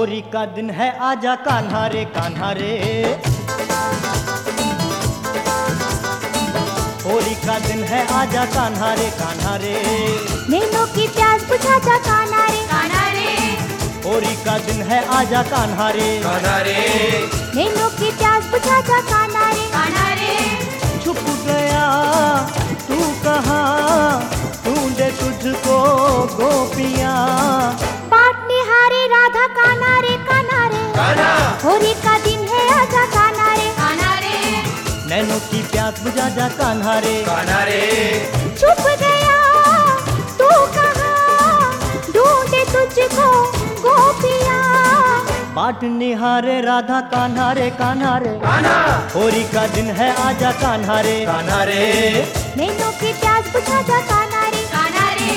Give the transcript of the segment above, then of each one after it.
होली का दिन है आजा कान्हा रे कान्हा रे। होली का दिन है आजा कान्हा रे कान्हा रे। नैनों की प्यास बुझा जा कान्हा रे कान्हा रे। होली का दिन है आजा कान्हा रे कान्हा रे। नैनों की प्यास बुझा जा कान्हा रे कान्हा रे। छुप गया तू कहाँ, ढूंढे तुझको गोपियाँ। बाट निहारे राधा कान्हा रे कान्हा रे। कान्हा। होली का दिन है आजा कान्हा रे कान्हा रे। नैनों की प्यास बुझा जा कान्हा रे कान्हा रे। छुप गया तू कहाँ, ढूंढे तुझको गोपियाँ। बाट निहारे राधा कान्हा रे कान्हा रे। कान्हा। होली का दिन है आजा कान्हा रे कान्हा रे। नैनों की प्यास बुझा जा कान्हा रे कान्हा रे।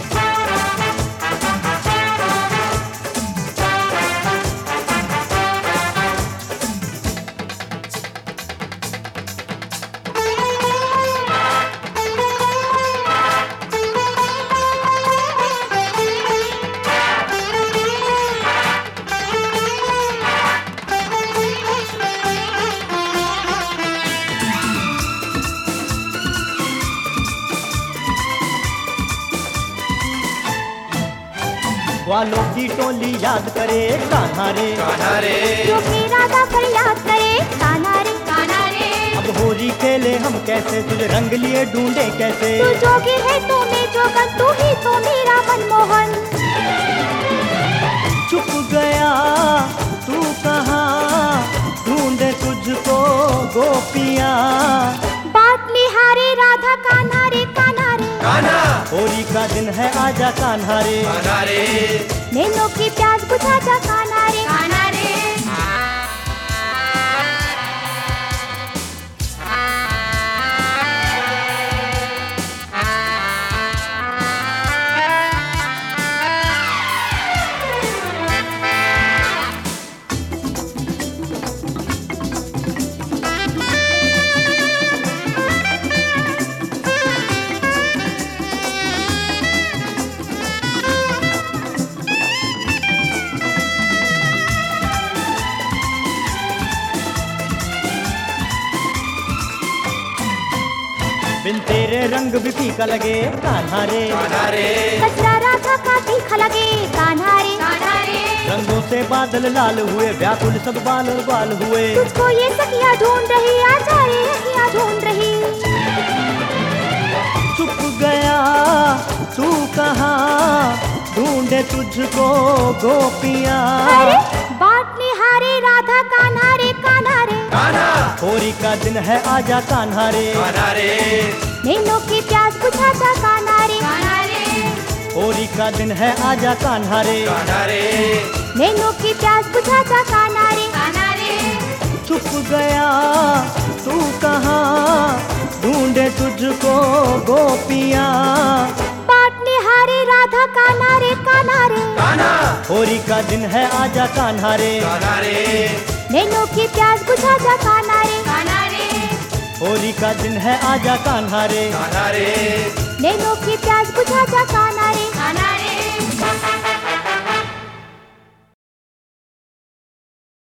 वालों की टोली याद करे कान्हा रे कान्हा रे। जो कि राधा फरियाद करे कान्हा रे कान्हा रे। अब होली खेले हम कैसे, तुझे रंग लिए ढूंढे कैसे। तू जोगी है तू में जोगन, तू ही तो मेरा मनमोहन। छुप गया तू कहाँ, ढूंढे तुझको गोपियाँ। बाट निहारे राधा कान्हा रे कान्हा रे। कान्हा। होली का दिन है आजा कान्हा रे कान्हा रे। नैनों की प्यास बुझा जा कान्हा रे कान्हा रे। बिन तेरे रंग भी फीका लगे कान्हा रे। कान्हा रे। कचरा राधा का तीखा लगे कान्हा रे कान्हा रे। रंगों से बादल लाल हुए, व्याकुल सब बाल और बाल हुए। तुझको ये सखियाँ ढूंढ रही, आजा रे अखियाँ ढूंढ रही। छुप गया तू कहाँ, ढूंढे तुझको गोपियाँ। अरे बाट निहारे राधा कान्हा रे कान्हा रे। कान्हा। होली का दिन है आजा कान्हा रे कान्हा रे। नैनों की प्यास बुझा जा कान्हा रे कान्हा रे। होली का दिन है आजा कान्हा रे कान्हा रे। नैनों की प्यास बुझा जा कान्हा रे कान्हा रे। छुप गया तू कहाँ, ढूंढे तुझको गोपियाँ। बाट निहारे राधा कान्हा रे कान्हा रे। कान्हा। होली का दिन है आजा कान्हा रे कान्हा रे। नैनों की प्यास बुझा जा कान्हा रे कान्हा रे। होली का दिन है आजा कान्हा रे कान्हा रे। नैनों की प्यास बुझा जा कान्हा रे कान्हा